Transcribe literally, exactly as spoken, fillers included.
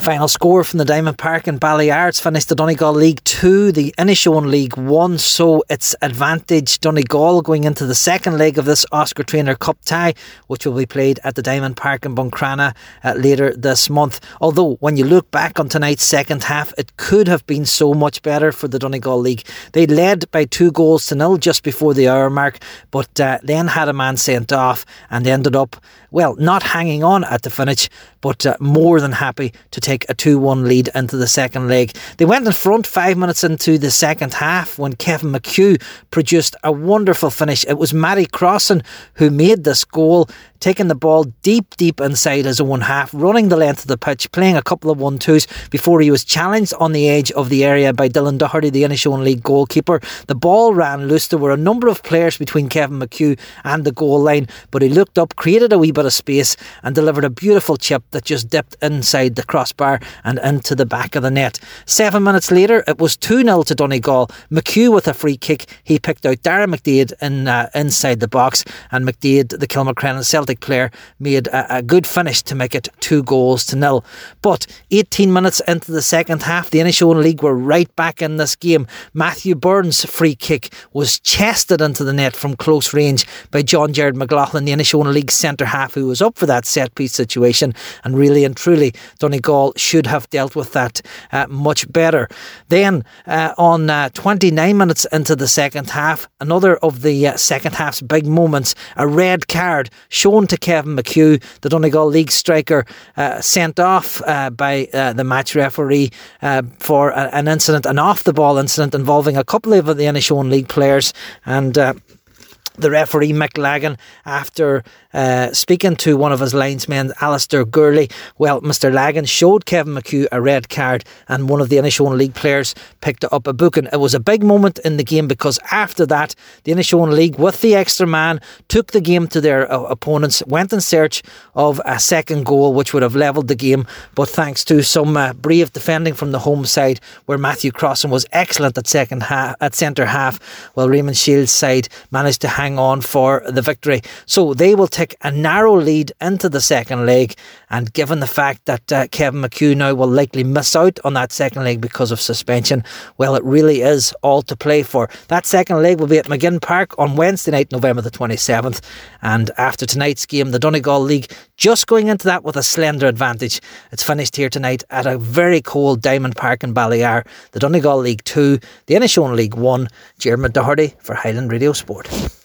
Final score from the Diamond Park in Ballyar. It's finished the Donegal League two, the Inishowen League one. So it's advantage Donegal going into the second leg of this Oscar Traynor Cup tie, which will be played at the Diamond Park in Buncrana uh, later this month. Although when you look back on tonight's second half, it could have been so much better for the Donegal League. They led by two goals to nil just before the hour mark, but uh, then had a man sent off and ended up, well, not hanging on at the finish, but uh, more than happy to take a two one lead into the second leg. They went in front five minutes into the second half when Kevin McHugh produced a wonderful finish. It was Matty Crossan who made this goal, taking the ball deep, deep inside his own half, running the length of the pitch, playing a couple of one-twos before he was challenged on the edge of the area by Dylan Doherty, the Inishowen League goalkeeper. The ball ran loose. There were a number of players between Kevin McHugh and the goal line, but he looked up, created a wee bit of space and delivered a beautiful chip that just dipped inside the crossbar and into the back of the net. Seven minutes later, it was two nil to Donegal. McHugh with a free kick. He picked out Darren McDaid in, uh, inside the box, and McDaid, the Kilmacrennan Celtic player, made a, a good finish to make it two goals to nil. But eighteen minutes into the second half, the Inishowen League were right back in this game. Matthew Burns' free kick was chested into the net from close range by John Jared McLaughlin, the Inishowen League centre half, who was up for that set piece situation, and really and truly Donegal should have dealt with that uh, much better. Then uh, on uh, twenty-nine minutes into the second half, another of the uh, second half's big moments, a red card shown to Kevin McHugh, the Donegal League striker, uh, sent off uh, by uh, the match referee uh, for a, an incident, an off the ball incident involving a couple of the Inishowen League players, and uh, the referee Mick Lagan, after uh, speaking to one of his linesmen, Alistair Gurley, well, Mister Lagan showed Kevin McHugh a red card, and one of the Inishowen League players picked up a booking. It was a big moment in the game because after that, the Inishowen League, with the extra man, took the game to their uh, opponents, went in search of a second goal which would have levelled the game, but thanks to some uh, brave defending from the home side, where Matthew Crossan was excellent at second half, at centre half, while Raymond Shields' side managed to hang on for the victory. So they will take a narrow lead into the second leg, and given the fact that uh, Kevin McHugh now will likely miss out on that second leg because of suspension, well, it really is all to play for. That second leg will be at McGinn Park on Wednesday night, November the twenty-seventh, and after tonight's game, the Donegal League just going into that with a slender advantage. It's finished here tonight at a very cold Diamond Park in Ballyar. The Donegal League two, the Inishowen League one. Jeremy Doherty for Highland Radio Sport.